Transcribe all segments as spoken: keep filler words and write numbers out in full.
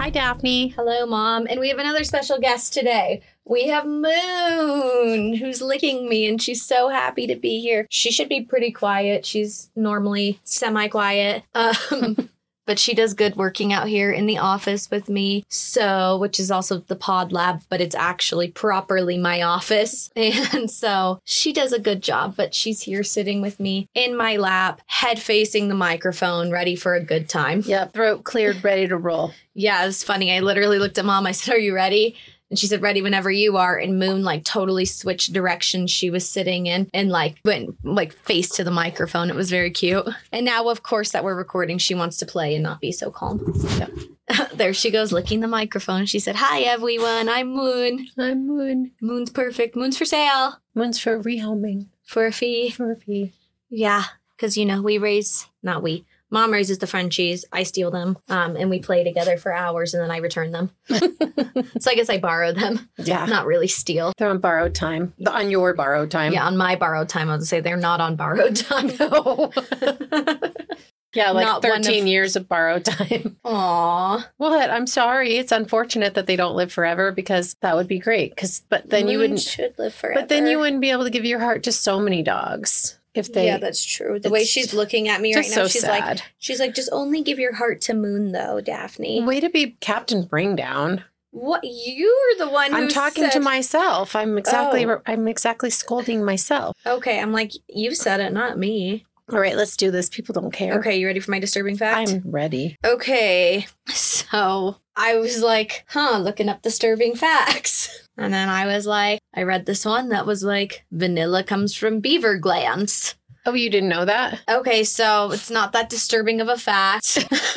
Hi, Daphne. Hello, Mom. And we have another special guest today. We have Moon, who's licking me, and she's so happy to be here. She should be pretty quiet. She's normally semi-quiet. Um, but she does good working out here in the office with me. So, which is also the pod lab, but it's actually properly my office. And so she does a good job, but she's here sitting with me in my lap, head facing the microphone, ready for a good time. Yeah, throat cleared, ready to roll. Yeah, it was funny. I literally looked at Mom. I said, "Are you ready?" And she said, "Ready whenever you are." And Moon like totally switched directions she was sitting in and like went like face to the microphone. It was very cute. And now, of course, that we're recording, she wants to play and not be so calm. Yeah. There she goes, licking the microphone. She said, "Hi, everyone. I'm Moon. I'm Moon. Moon's perfect. Moon's for sale. Moon's for rehoming. For a fee." For a fee. Yeah, because, you know, we raise, not we. Mom raises the Frenchies, I steal them, um, and we play together for hours, and then I return them. So I guess I borrow them. Yeah. Not really steal. They're on borrowed time. On your borrowed time. Yeah, on my borrowed time. I would say they're not on borrowed time. No. Yeah, like Not thirteen of... years of borrowed time. Aw. What? I'm sorry. It's unfortunate that they don't live forever because that would be great. Because, but then Moon you wouldn't. should live forever. But then you wouldn't be able to give your heart to so many dogs. If they, yeah, that's true. The way she's looking at me right now, so she's sad. like, she's like, just only give your heart to Moon, though, Daphne. Way to be Captain Bringdown. What? You're the one who I'm talking said... to myself. I'm exactly. Oh. I'm exactly scolding myself. Okay, I'm like, you said it, not me. All right, let's do this. People don't care. Okay, you ready for my disturbing fact? I'm ready. Okay, so I was like, huh, looking up disturbing facts. And then I was like, I read this one that was like, vanilla comes from beaver glands. Oh, you didn't know that? Okay, so it's not that disturbing of a fact.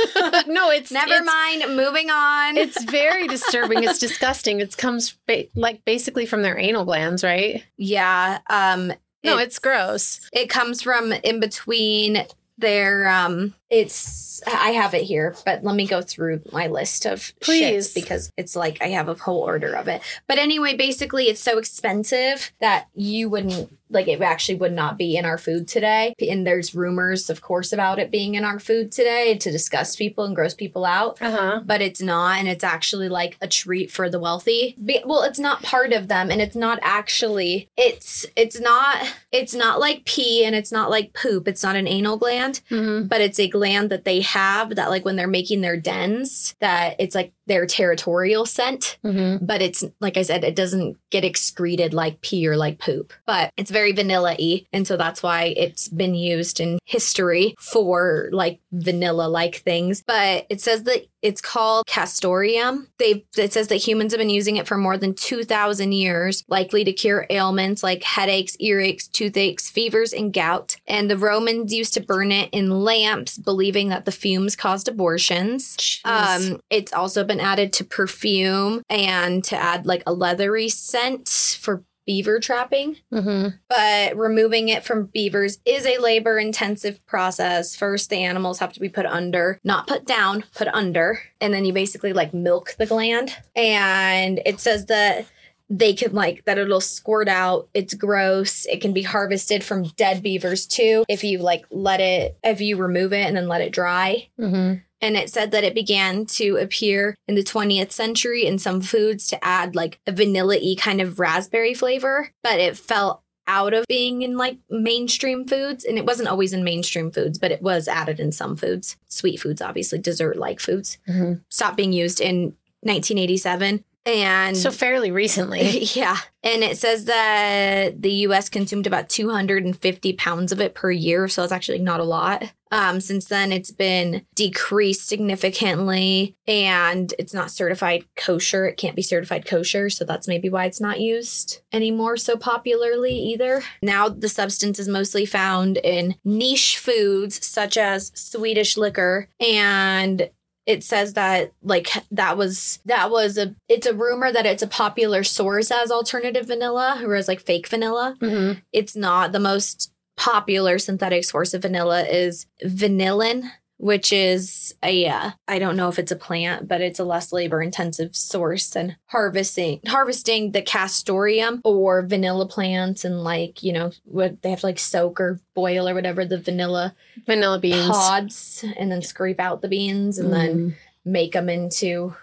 No, it's... Never it's, mind, moving on. It's very disturbing. It's disgusting. It comes ba- like basically from their anal glands, right? Yeah. Um, no, it's, it's gross. It comes from in between their... Um, it's... I have it here, but let me go through my list of Please. shits because it's like I have a whole order of it. But anyway, basically, it's so expensive that you wouldn't... Like, it actually would not be in our food today. And there's rumors, of course, about it being in our food today to disgust people and gross people out. Uh-huh. But it's not. And it's actually like a treat for the wealthy. Be- well, it's not part of them. And it's not actually, it's, it's not, it's not like pee and it's not like poop. It's not an anal gland, Mm-hmm. but it's a gland that they have that like when they're making their dens, that it's like their territorial scent. Mm-hmm. But it's, like I said, it doesn't get excreted like pee or like poop. But it's very vanilla-y. And so that's why it's been used in history for like vanilla-like things. But it says that it's called castoreum. They It says that humans have been using it for more than two thousand years, likely to cure ailments like headaches, earaches, toothaches, fevers, and gout. And the Romans used to burn it in lamps, believing that the fumes caused abortions. Jeez. Um, it's also been added to perfume and to add like a leathery scent for beaver trapping. Mm-hmm. But removing it from beavers is a labor intensive process. First, the animals have to be put under, not put down, put under. And then you basically like milk the gland. And it says that they can like that it'll squirt out. It's gross. It can be harvested from dead beavers too. If you like let it, if you remove it and then let it dry. Mm-hmm. And it said that it began to appear in the twentieth century in some foods to add like a vanilla-y kind of raspberry flavor, but it fell out of being in like mainstream foods. And it wasn't always in mainstream foods, but it was added in some foods. Sweet foods, obviously, dessert-like foods. Mm-hmm. Stopped being used in nineteen eighty-seven. And so fairly recently. Yeah. And it says that the U S consumed about two hundred fifty pounds of it per year. So it's actually not a lot. Um, since then, it's been decreased significantly and it's not certified kosher. It can't be certified kosher. So that's maybe why it's not used anymore so popularly either. Now, the substance is mostly found in niche foods such as Swedish liquor, and it says that like that was that was a it's a rumor that it's a popular source as alternative vanilla, whereas like fake vanilla. Mm-hmm. It's not. The most popular synthetic source of vanilla is vanillin, which is a uh, I don't know if it's a plant, but it's a less labor intensive source than harvesting harvesting the castoreum or vanilla plants, and like, you know, what they have to like soak or boil or whatever the vanilla Vanilla beans. pods and then scrape out the beans and Mm. then make them into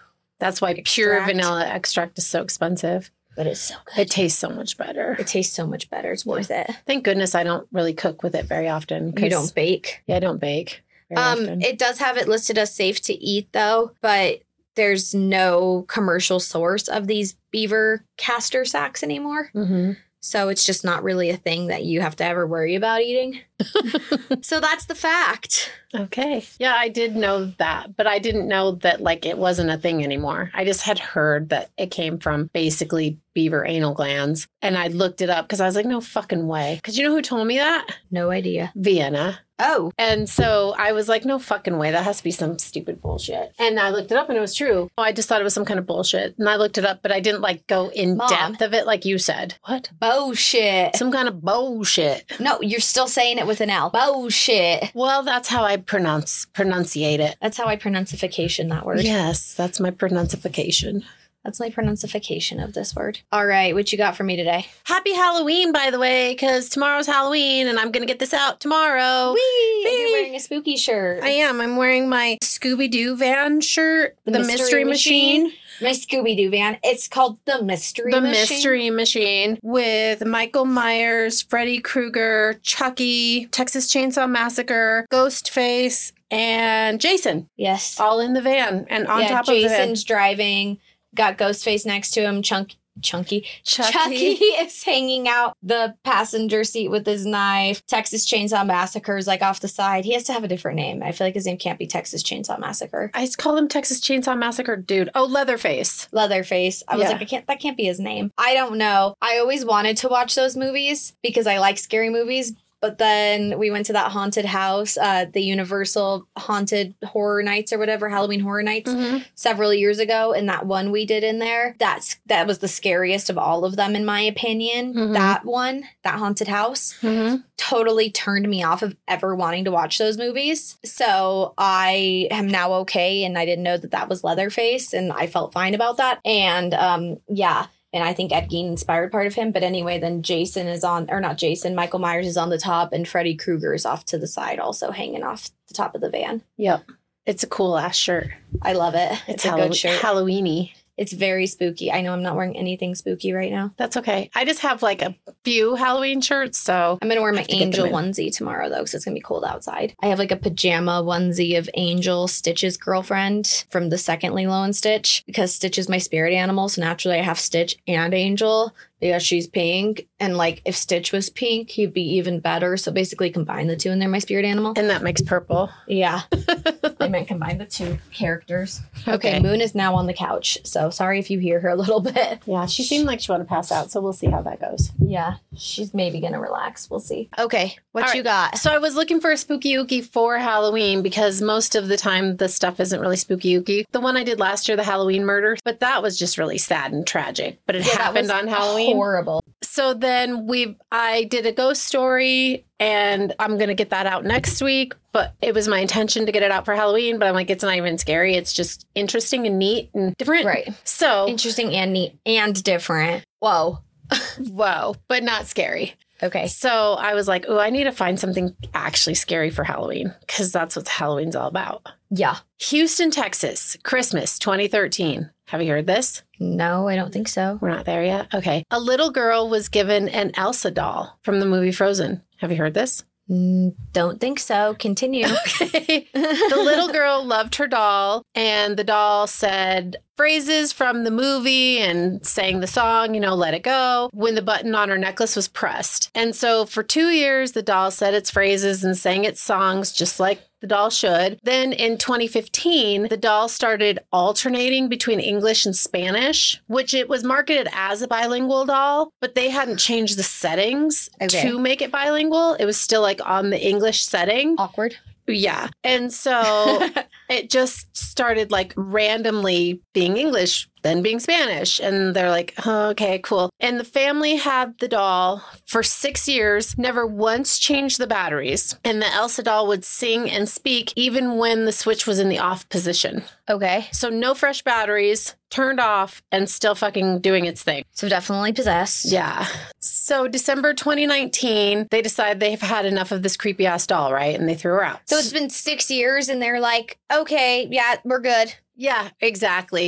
That's why pure Extract. vanilla extract is so expensive. But it's so good. It tastes so much better. It tastes so much better. It's worth it. Thank goodness I don't really cook with it very often. You don't bake. Yeah, I don't bake very Um, often. it does have it listed as safe to eat though, but there's no commercial source of these beaver castor sacks anymore. Mm-hmm. So it's just not really a thing that you have to ever worry about eating. So that's the fact. Okay. Yeah, I did know that, but I didn't know that like it wasn't a thing anymore. I just had heard that it came from basically beaver anal glands. And I looked it up because I was like, no fucking way. Because you know who told me that? No idea. Vienna. Oh, And so I was like, no fucking way. That has to be some stupid bullshit. And I looked it up and it was true. I just thought it was some kind of bullshit. And I looked it up, but I didn't like go in Mom. depth of it like you said. What? bullshit. Some kind of bullshit. No, you're still saying it with an L. Bullshit. Well, that's how I pronounce pronunciate it. That's how I pronunciation that word. Yes, that's my pronunciation. That's my pronunciation of this word. All right, what you got for me today? Happy Halloween, by the way, because tomorrow's Halloween and I'm going to get this out tomorrow. Whee! Whee! You're wearing a spooky shirt. I am. I'm wearing my Scooby-Doo van shirt, The the, Mystery Mystery, Machine? Machine. My Scooby-Doo van. It's called the Mystery The Machine. Mystery Machine with Michael Myers, Freddy Krueger, Chucky, Texas Chainsaw Massacre, Ghostface, and Jason, Yes. all in the van and on yeah, top of the van. Jason's driving. Got Ghostface next to him. Chunk, Chunky. Chucky. Chucky is hanging out the passenger seat with his knife. Texas Chainsaw Massacre is like off the side. He has to have a different name. I feel like his name can't be Texas Chainsaw Massacre. I just call him Texas Chainsaw Massacre, dude. Oh, Leatherface. Leatherface. I was Yeah. like, I can't. That can't be his name. I don't know. I always wanted to watch those movies because I like scary movies. But then we went to that haunted house, uh, the Universal Haunted Horror Nights or whatever, Halloween Horror Nights, Mm-hmm. several years ago. And that one we did in there, that's that was the scariest of all of them, in my opinion. Mhm. That one, that haunted house, Mm-hmm. totally turned me off of ever wanting to watch those movies. So I am now okay. And I didn't know that that was Leatherface. And I felt fine about that. And um, yeah. And I think Ed Gein inspired part of him. But anyway, then Jason is on, or not Jason, Michael Myers is on the top and Freddy Krueger is off to the side, also hanging off the top of the van. Yep. It's a cool ass shirt. I love it. It's, It's, a Hallow- good shirt. Halloweeny. It's very spooky. I know I'm not wearing anything spooky right now. That's okay. I just have like a few Halloween shirts, so I'm going to wear my Have to get Angel them in. onesie tomorrow, though, because it's going to be cold outside. I have like a pajama onesie of Angel, Stitch's girlfriend from the second Lilo and Stitch, because Stitch is my spirit animal. So naturally, I have Stitch and Angel because she's pink. And like if Stitch was pink, he'd be even better. So basically, combine the two and they're my spirit animal. and that makes purple. Yeah. I meant combine the two characters. Okay. Okay. Moon is now on the couch. So sorry if you hear her a little bit. Yeah, she seemed like she wanted to pass out, so we'll see how that goes. Yeah. She's maybe going to relax. We'll see. Okay. What All you right. got? So I was looking for a spooky ookie for Halloween because most of the time the stuff isn't really spooky ookie. The one I did last year, the Halloween murder, but that was just really sad and tragic. But it Yeah, that happened was on Halloween. Horrible. So then we I did a ghost story and I'm going to get that out next week, but it was my intention to get it out for Halloween, but I'm like, it's not even scary. It's just interesting and neat and different. Right. So, Interesting and neat and different. Whoa. whoa, but not scary. Okay. So I was like, oh, I need to find something actually scary for Halloween because that's what Halloween's all about. Yeah. Houston, Texas, Christmas twenty thirteen. Have you heard this? No, I don't think so. We're not there yet. Okay. A little girl was given an Elsa doll from the movie Frozen. Have you heard this? Mm, don't think so. Continue. Okay. The little girl loved her doll, and the doll said phrases from the movie and sang the song, you know, Let It Go, when the button on her necklace was pressed. And so for two years, the doll said its phrases and sang its songs just like the doll should. Then in twenty fifteen, the doll started alternating between English and Spanish, which it was marketed as a bilingual doll, but they hadn't changed the settings Okay. to make it bilingual. It was still like on the English setting. Awkward. Yeah. And so it just started like randomly being English, then being Spanish. And they're like, oh, okay, cool. And the family had the doll for six years, never once changed the batteries. And the Elsa doll would sing and speak even when the switch was in the off position. Okay. So no fresh batteries, turned off, and still fucking doing its thing. So definitely possessed. Yeah. So December twenty nineteen, they decide they've had enough of this creepy ass doll, right? And they threw her out. So it's been six years and they're like, okay, yeah, we're good. Yeah, exactly.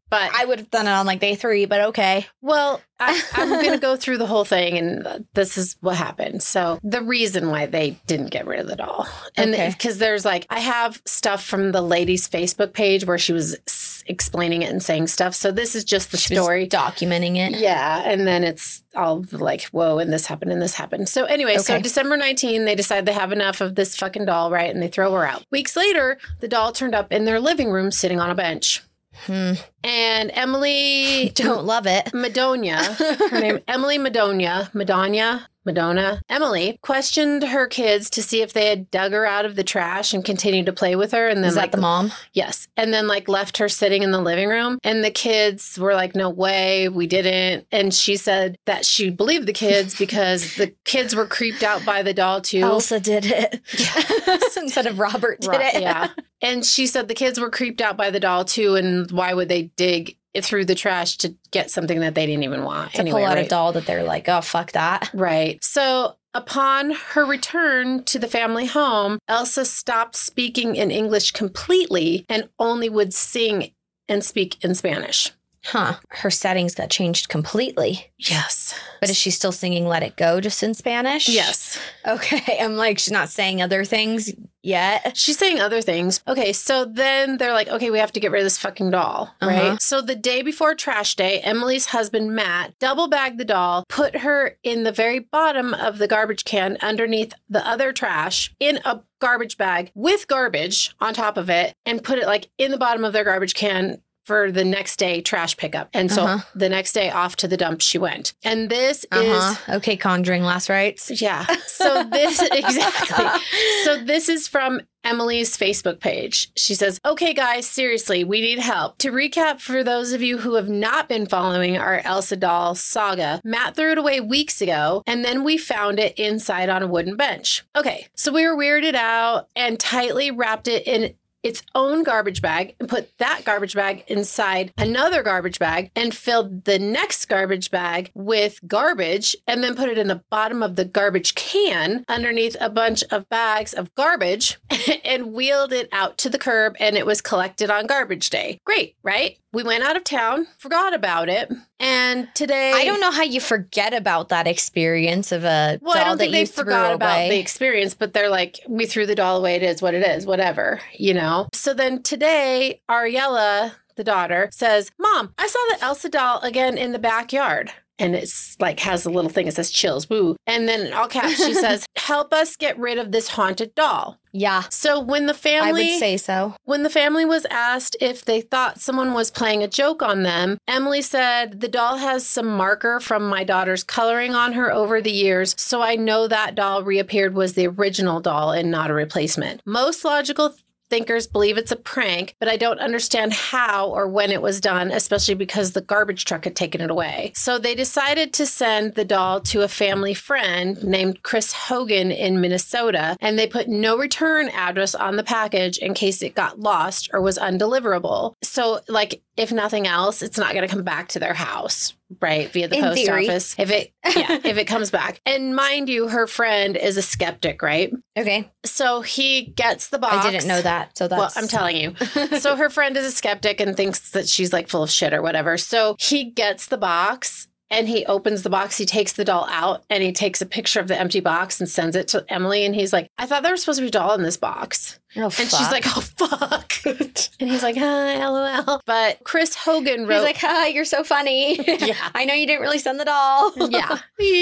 But I would have done it on like day three, but okay. Well, I, I'm going to go through the whole thing, and this is what happened. So the reason why they didn't get rid of the doll, and because okay. there's like, I have stuff from the lady's Facebook page where she was s- explaining it and saying stuff. So this is just the she story. Was documenting it. Yeah. And then it's all like, whoa, and this happened and this happened. So anyway, okay. so December nineteenth, they decide they have enough of this fucking doll, right? And they throw her out. Weeks later, the doll turned up in their living room sitting on a bench. Hmm. And Emily don't love it. Madonia, her name Emily Madonia, Madonia, Madonna, Emily questioned her kids to see if they had dug her out of the trash and continued to play with her. And then, Is that like, the mom? Yes. And then, like, left her sitting in the living room. And the kids were like, no way, we didn't. And she said that she believed the kids because the kids were creeped out by the doll, too. Elsa did it. Yes. Instead of Robert did right, it. Yeah. And she said the kids were creeped out by the doll, too. And why would they dig through the trash to get something that they didn't even want? To anyway, pull out right? a doll that they're like, oh, fuck that. Right. So upon her return to the family home, Elsa stopped speaking in English completely and only would sing and speak in Spanish. Huh. Her settings got changed completely. Yes. But is she still singing Let It Go just in Spanish? Yes. Okay. I'm like, she's not saying other things yet. She's saying other things. Okay. So then they're like, okay, we have to get rid of this fucking doll. Right. Uh-huh. So the day before trash day, Emily's husband, Matt, double bagged the doll, put her in the very bottom of the garbage can underneath the other trash in a garbage bag with garbage on top of it, and put it like in the bottom of their garbage can for the next day trash pickup. And so uh-huh. the next day off to the dump she went. And this uh-huh. is... Okay, conjuring last rites. Yeah. So this... Exactly. So this is from Emily's Facebook page. She says, okay, guys, seriously, we need help. To recap, for those of you who have not been following our Elsa doll saga, Matt threw it away weeks ago, and then we found it inside on a wooden bench. Okay, so we were weirded out and tightly wrapped it in its own garbage bag and put that garbage bag inside another garbage bag and filled the next garbage bag with garbage and then put it in the bottom of the garbage can underneath a bunch of bags of garbage and wheeled it out to the curb, and it was collected on garbage day. Great, right? We went out of town, forgot about it, and today... I don't know how you forget about that experience of a well, doll I don't think that they you forgot threw about away. the experience, but they're like, we threw the doll away, it is what it is, whatever, you know? So then today, Ariella, the daughter, says, Mom, I saw the Elsa doll again in the backyard. And it's like has a little thing that says chills, woo. And then in all caps, she says, help us get rid of this haunted doll. Yeah. So when the family... I would say so. When the family was asked if they thought someone was playing a joke on them, Emily said, the doll has some marker from my daughter's coloring on her over the years, so I know that doll reappeared was the original doll and not a replacement. Most logical thinkers believe it's a prank, but I don't understand how or when it was done, especially because the garbage truck had taken it away. So they decided to send the doll to a family friend named Chris Hogan in Minnesota, and they put no return address on the package in case it got lost or was undeliverable. So, like, if nothing else, it's not going to come back to their house, right? Via the In post theory. office. If it, yeah, if it comes back. And mind you, her friend is a skeptic, right? Okay. So he gets the box. I didn't know that. So that's... Well, I'm telling you. So her friend is a skeptic and thinks that she's like full of shit or whatever. So he gets the box and he opens the box. He takes the doll out and he takes a picture of the empty box and sends it to Emily. And he's like, I thought there was supposed to be a doll in this box. Oh, and fuck. she's like, oh, fuck. And he's like, hi, LOL. But Chris Hogan wrote... He's like, hi, you're so funny. Yeah. I know you didn't really send the doll. Yeah.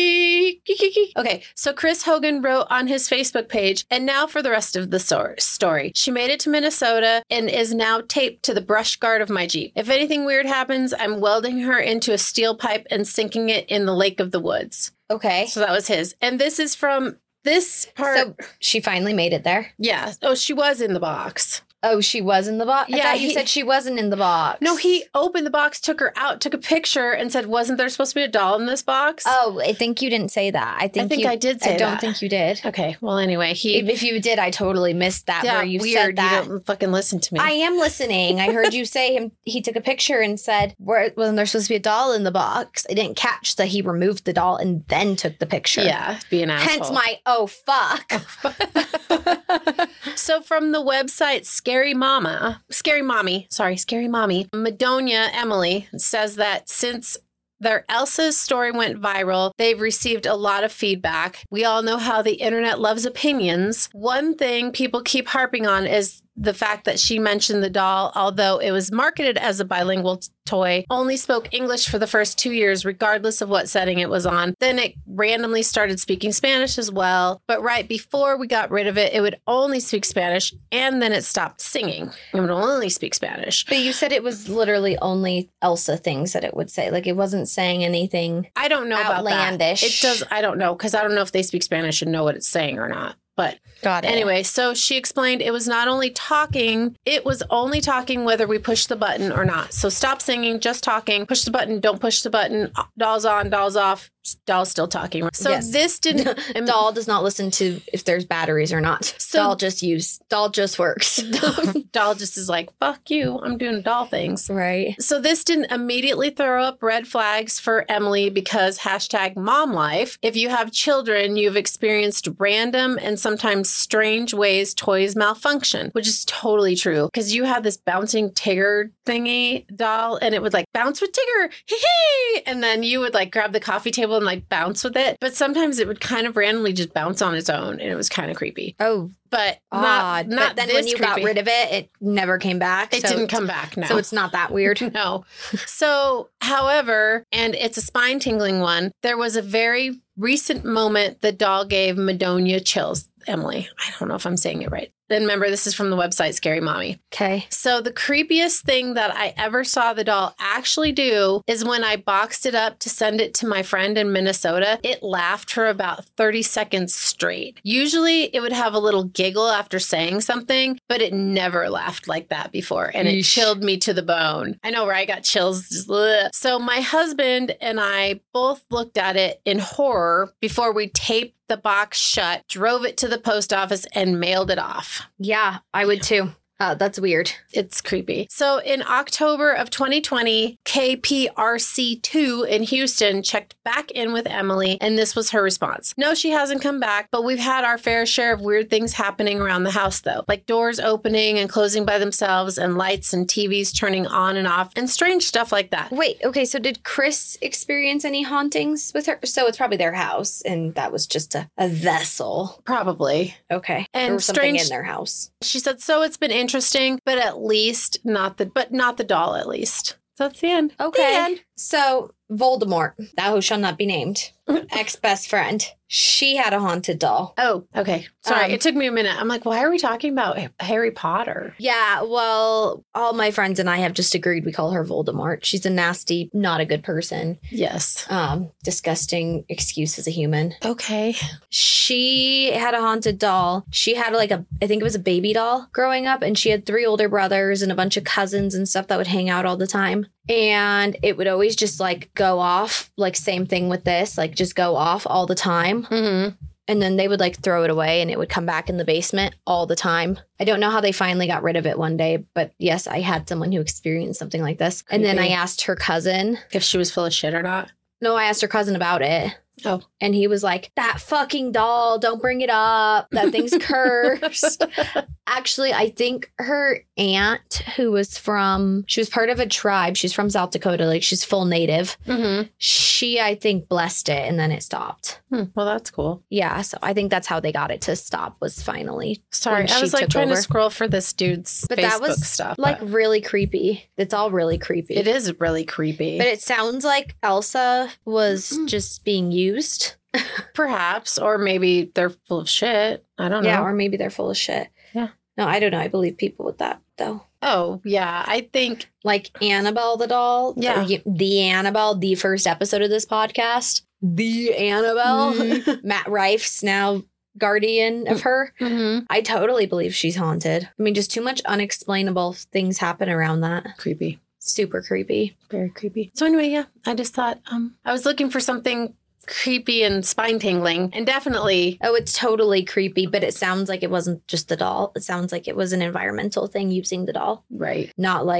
Okay, so Chris Hogan wrote on his Facebook page, and now for the rest of the so- story. She made it to Minnesota and is now taped to the brush guard of my Jeep. If anything weird happens, I'm welding her into a steel pipe and sinking it in the lake of the woods. Okay. So that was his. And this is from this part. So she finally made it there? Yeah. Oh, she was in the box. Oh, she was in the box? I Yeah, thought you he- said she wasn't in the box. No, he opened the box, took her out, took a picture, and said, wasn't there supposed to be a doll in this box? Oh, I think you didn't say that. I think, I think you, I did say I don't that. think you did. Okay. Well, anyway, he... If, if you did, I totally missed that yeah, where you weird. said that. You don't fucking listen to me. I am listening. I heard you say him. He took a picture and said, "Where wasn't there supposed to be a doll in the box?" I didn't catch that he removed the doll and then took the picture. Yeah, be an asshole. Hence my, oh, fuck. So from the website Scary Mama, Scary Mommy, sorry, Scary Mommy, Madonia Emily says that since their Elsa's story went viral, they've received a lot of feedback. We all know how the internet loves opinions. One thing people keep harping on is the fact that she mentioned the doll, although it was marketed as a bilingual t- toy, only spoke English for the first two years, regardless of what setting it was on. Then it randomly started speaking Spanish as well. But right before we got rid of it, it would only speak Spanish, and then it stopped singing. It would only speak Spanish. But you said it was literally only Elsa things that it would say. Like, it wasn't saying anything I don't know outlandish. about that. It does. I don't know, because I don't know if they speak Spanish and know what it's saying or not. But Got it. Anyway, so she explained it was not only talking, it was only talking whether we push the button or not. So stop singing, just talking, push the button, don't push the button, dolls on, dolls off, doll's still talking. So Yes. this didn't... Doll does not listen to if there's batteries or not. So- doll just use, doll just works. doll just is like, fuck you, I'm doing doll things. Right. So this didn't immediately throw up red flags for Emily because hashtag mom life. If you have children, you've experienced random and sometimes strange ways toys malfunction, which is totally true. Because you had this bouncing Tigger thingy doll and it would like bounce with Tigger, hee hee, and then you would like grab the coffee table and like bounce with it. But sometimes it would kind of randomly just bounce on its own and it was kind of creepy. Oh, But odd. not, not but then this when you got creepy. rid of it, it never came back. It so didn't come back, no. So it's not that weird. No. So, however, and it's a spine tingling one, there was a very recent moment the doll gave Madonia chills. Emily, I don't know if I'm saying it right. Then remember, this is from the website Scary Mommy. Okay. So the creepiest thing that I ever saw the doll actually do is when I boxed it up to send it to my friend in Minnesota, it laughed for about thirty seconds straight. Usually it would have a little giggle after saying something, but it never laughed like that before. And it Yeesh. chilled me to the bone. I know, right? I got chills. Just, ugh. So my husband and I both looked at it in horror before we taped the box shut, drove it to the post office, and mailed it off. Yeah, I would too. Uh, that's weird. It's creepy. So in October of twenty twenty, K P R C two in Houston checked back in with Emily, and this was her response. No, she hasn't come back, but we've had our fair share of weird things happening around the house, though, like doors opening and closing by themselves, and lights and T Vs turning on and off, and strange stuff like that. Wait, okay, so did Chris experience any hauntings with her? So it's probably their house, and that was just a, a vessel. Probably. Okay. And there was something strange- in their house. She said, so it's been interesting, but at least not the, but not the doll, at least. So that's the end. Okay. The end. So Voldemort, thou who shall not be named, ex-best friend, she had a haunted doll. Oh, okay. Sorry. Um, it took me a minute. I'm like, why are we talking about Harry Potter? Yeah, well, all my friends and I have just agreed we call her Voldemort. She's a nasty, not a good person. Yes. Um, disgusting excuse as a human. Okay. She had a haunted doll. She had like a, I think it was a baby doll growing up, and she had three older brothers and a bunch of cousins and stuff that would hang out all the time. And it would always just like go off, like same thing with this, like just go off all the time. Mm-hmm. And then they would like throw it away and it would come back in the basement all the time. I don't know how they finally got rid of it one day, but yes, I had someone who experienced something like this. And then I Creepy. asked her cousin. If she was full of shit or not. No, I asked her cousin about it. Oh. And he was like, that fucking doll, don't bring it up. That thing's cursed. Actually, I think her aunt, who was from, she was part of a tribe. She's from South Dakota. Like, she's full native. Mm-hmm. She, I think, blessed it and then it stopped. Hmm. Well, that's cool. Yeah. So I think that's how they got it to stop, was finally. Sorry. when I she was like took trying over. to scroll for this dude's But Facebook that was stuff. like but really creepy. It's all really creepy. it is really creepy. But it sounds like Elsa was Mm. just being used. Perhaps. Or maybe they're full of shit. I don't know. Yeah, or maybe they're full of shit. Yeah. No, I don't know. I believe people with that, though. Oh, yeah. I think. Like Annabelle the doll. Yeah. The, the Annabelle, the first episode of this podcast. The Annabelle. Mm-hmm. Matt Rife's now guardian of her. Mm-hmm. I totally believe she's haunted. I mean, just too much unexplainable things happen around that. Creepy. Super creepy. Very creepy. So anyway, yeah. I just thought um, I was looking for something creepy and spine tingling, and definitely. Oh, it's totally creepy, but it sounds like it wasn't just the doll. It sounds like it was an environmental thing using the doll, Right. not like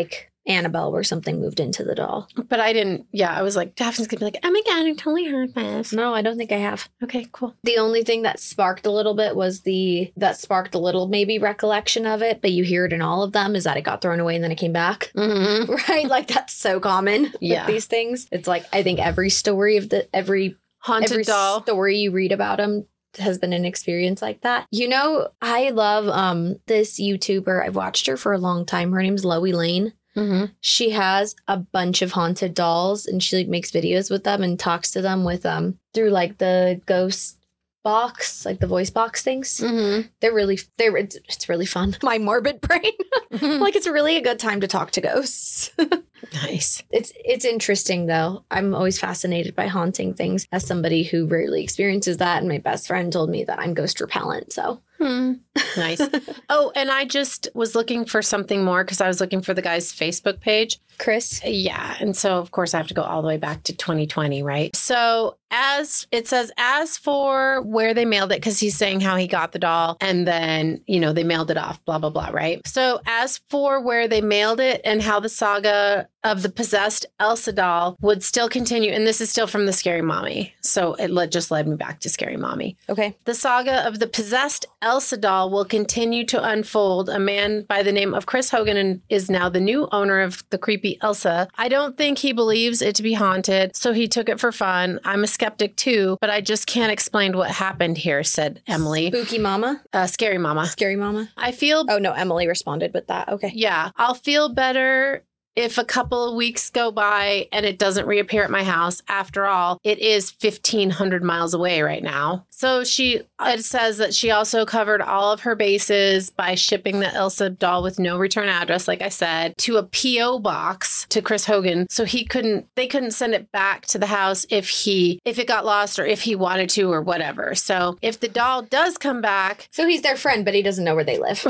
Annabelle where something moved into the doll. But I didn't, yeah, I was like, Daphne's going to be like, oh my God, I totally heard this. No, I don't think I have. Okay, cool. The only thing that sparked a little bit was the, that sparked a little maybe recollection of it, but you hear it in all of them, is that it got thrown away and then it came back. Mm-hmm. Right? Like that's so common Yeah. with these things. It's like, I think every story of the, every, Haunted every doll. story you read about them has been an experience like that. You know, I love um this YouTuber. I've watched her for a long time. Her name's Loie Lane. Mm-hmm. She has a bunch of haunted dolls and she like makes videos with them and talks to them with um through like the ghost box, like the voice box things. Mm-hmm. They're really they're it's, it's really fun. My morbid brain. Like it's really a good time to talk to ghosts. Nice. It's it's interesting though. I'm always fascinated by haunting things as somebody who rarely experiences that, and my best friend told me that I'm ghost repellent. So Hmm. Nice. Oh, and I just was looking for something more because I was looking for the guy's Facebook page. Chris, Yeah. And so, of course, I have to go all the way back to twenty twenty, right? So, as it says, as for where they mailed it, because he's saying how he got the doll and then, you know, they mailed it off, blah, blah, blah, right? So, as for where they mailed it and how the saga of the possessed Elsa doll would still continue, and this is still from the Scary Mommy. So, it le- just led me back to Scary Mommy. okay. The saga of the possessed Elsa doll will continue to unfold. A man by the name of Chris Hogan is now the new owner of the creepy Elsa. I don't think he believes it to be haunted, so he took it for fun. I'm a skeptic too, but I just can't explain what happened here, said Emily. Spooky Mama, Uh, Scary Mama. Scary Mama. I feel, Oh no, Emily responded with that. Okay. yeah, I'll feel better if a couple of weeks go by and it doesn't reappear at my house. After all, it is fifteen hundred miles away right now. So she, it says that she also covered all of her bases by shipping the Elsa doll with no return address, like I said, to a P O box to Chris Hogan. So he couldn't, they couldn't send it back to the house if he, if it got lost or if he wanted to or whatever. So if the doll does come back, So he's their friend, but he doesn't know where they live.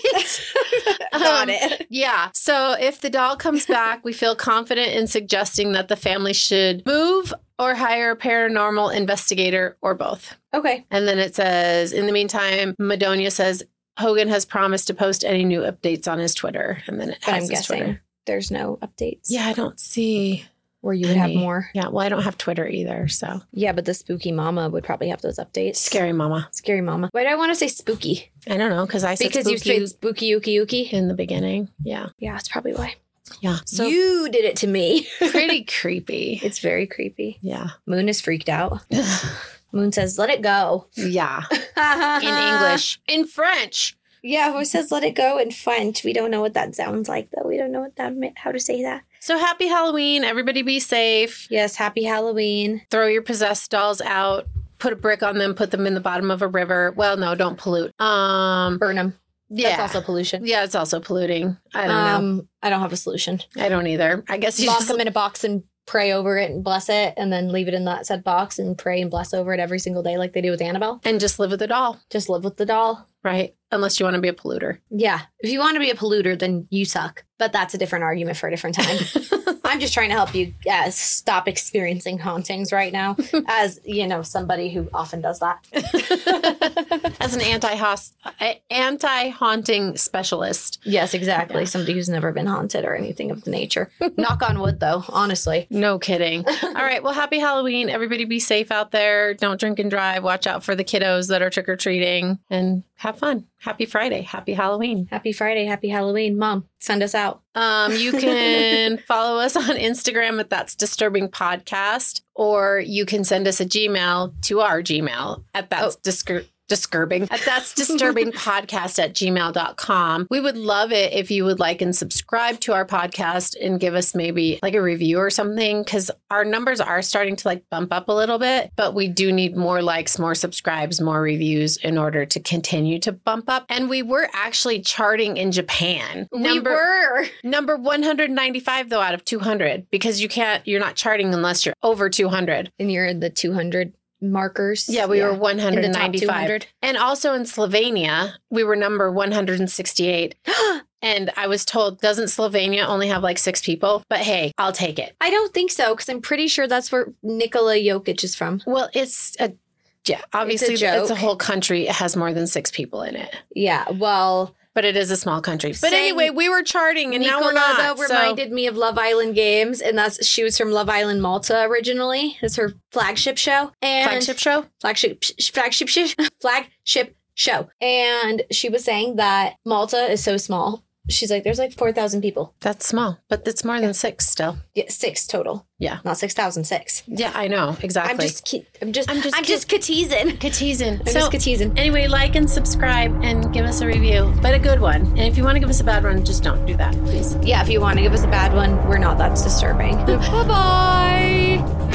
Got Um, it. Yeah. So if the doll comes back, we feel confident in suggesting that the family should move or hire a paranormal investigator or both. Okay. And then it says, in the meantime, Madonia says Hogan has promised to post any new updates on his Twitter. And then it But has I'm his guessing Twitter. there's no updates. Yeah, I don't see. Where you would have any. more. Yeah, well, I don't have Twitter either. So Yeah, but the Spooky Mama would probably have those updates. Scary Mama. Scary Mama. Why do I want to say spooky? I don't know because I said Because you spooky said spooky yuki yuki. in the beginning. Yeah. Yeah, that's probably why. Yeah. So you did it to me. pretty creepy. It's very creepy. Yeah. Moon is freaked out. Moon says, let it go. Yeah. In English. In French. Yeah, who says let it go in French? We don't know what that sounds like, though. We don't know what that meant, how to say that. So happy Halloween. Everybody be safe. Yes, happy Halloween. Throw your possessed dolls out. Put a brick on them. Put them in the bottom of a river. Well, no, don't pollute. Um, Burn them. yeah. That's also pollution. Yeah, it's also polluting. I don't know. um, I don't have a solution. I don't either. I guess you Lock just... them in a box and pray over it and bless it, and then leave it in that said box and pray and bless over it every single day like they do with Annabelle. And just live with the doll, Just live with the doll. right? Unless you want to be a polluter. Yeah. If you want to be a polluter, then you suck. But that's a different argument for a different time. I'm just trying to help you uh, stop experiencing hauntings right now as, you know, somebody who often does that. As an anti-hos- anti-haunting specialist. Yes, exactly. Yeah. Somebody who's never been haunted or anything of the nature. Knock on wood, though, honestly. No kidding. All right. Well, happy Halloween. Everybody be safe out there. Don't drink and drive. Watch out for the kiddos that are trick-or-treating and have fun. Happy Friday. Happy Halloween. Happy Friday. Happy Halloween. Mom, send us out. Um, you can follow us on Instagram at That's Disturbing Podcast, or you can send us a Gmail to our Gmail at That's Oh. Discur- Disturbing at That's Disturbing Podcast at gmail dot com. We would love it if you would like and subscribe to our podcast and give us maybe like a review or something, because our numbers are starting to like bump up a little bit, but we do need more likes, more subscribes, more reviews in order to continue to bump up. And we were actually charting in Japan. we were. Number one hundred ninety-five, though, out of two hundred, because you can't, you're not charting unless you're over two hundred. And you're in the two hundred markers. Yeah, we were one In hundred the top two ninety-five. hundred. And also in Slovenia, we were number one hundred sixty-eight. And I was told, doesn't Slovenia only have like six people? But hey, I'll take it. I don't think so, because I'm pretty sure that's where Nikola Jokic is from. Well, it's a, yeah, obviously it's a, joke. whole country. It has more than six people in it. Yeah, well, But it is a small country. But Saying anyway, we were charting and now we're Nicola, not. though, so- reminded me of Love Island Games, and that's she was from Love Island Malta originally. It's her flagship show. And Flagship show? flagship flagship sh- flagship show. And she was saying that Malta is so small. She's like, there's like four thousand people. That's small, but it's more than six still. Yeah, six total. Yeah. Not six thousand six. Yeah, I know. Exactly. I'm just, ki- I'm just, I'm I'm just just, I'm ki- just ka-teasing. Ka-teasing. I'm So, just ka-teasing. anyway, like and subscribe and give us a review, but a good one. And if you want to give us a bad one, just don't do that, please. Yeah, if you want to give us a bad one, we're not that disturbing. Bye-bye.